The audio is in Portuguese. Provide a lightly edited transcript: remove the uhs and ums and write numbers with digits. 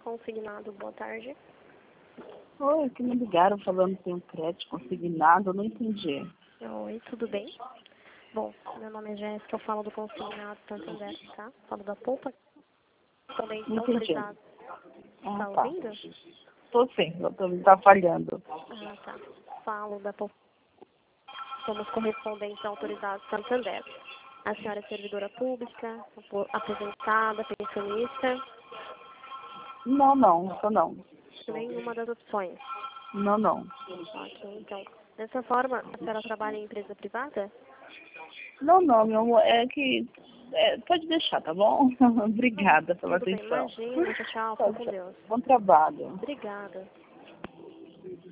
consignado. Boa tarde. Oi, que me ligaram falando que tem um crédito consignado, eu não entendi. Oi, tudo bem? Bom, meu nome é Jéssica, eu falo do consignado Santander, tá? Falo da Poupa, também Não entendi. autorizado. Ah, Tá tá. ouvindo? Tô sim, tá falhando. Ah, tá. Falo da Poupa. Somos correspondentes autorizados Santander. A senhora é servidora pública, aposentada, pensionista, Não, sou não. nenhuma das opções. Não. Ok, então, dessa forma, a senhora trabalha em empresa privada? Não, meu amor, é que... pode deixar, tá bom? Obrigada pela Tudo bem, atenção. imagina, tchau, fica com Deus. Bom trabalho. Obrigada.